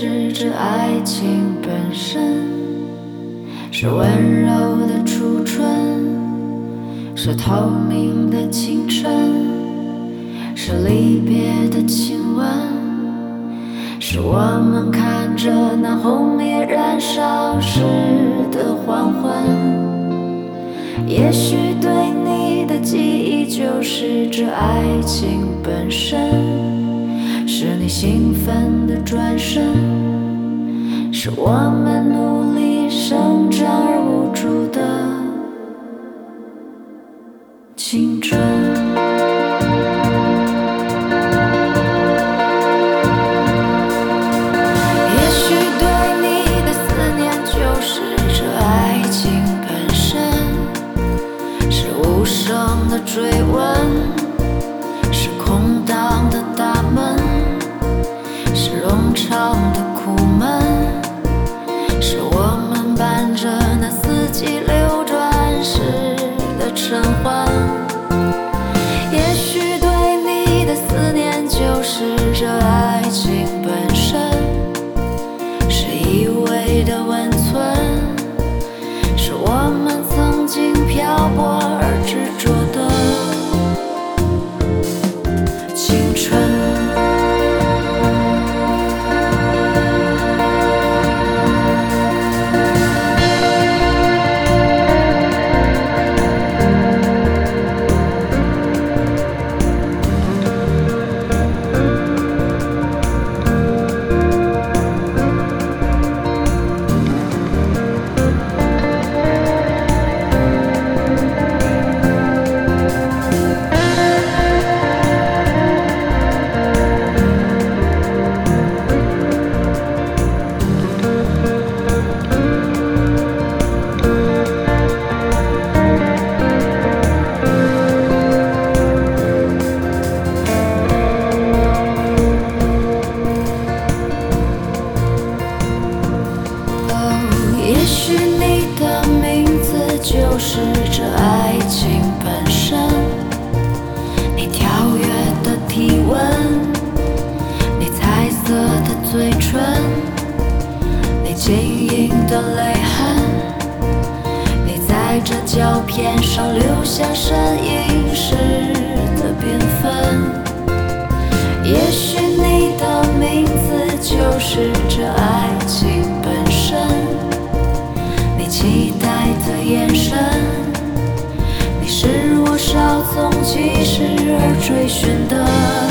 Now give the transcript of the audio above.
就是这爱情本身，是温柔的初春，是透明的清晨，是离别的亲吻，是我们看着那红叶燃烧时的黄昏。也许对你的记忆就是这爱情本身，是你兴奋的转身，是我们努力生长而无助的青春。也许对你的思念就是这爱情本身，是无声的追问，是空荡的大门，是冗长的苦闷，是我们伴着那四季流转时的晨昏。也许对你的思念就是这爱情本身，是依偎的温存，是我们曾经漂泊而执着的青春。也许你的名字就是这爱情本身，你跳跃的体温，你彩色的嘴唇，你晶莹的泪痕，你在这胶片上留下身影时的缤纷。也许你的名字就是这爱情本身，期待的眼神，你是我稍纵即逝而追寻的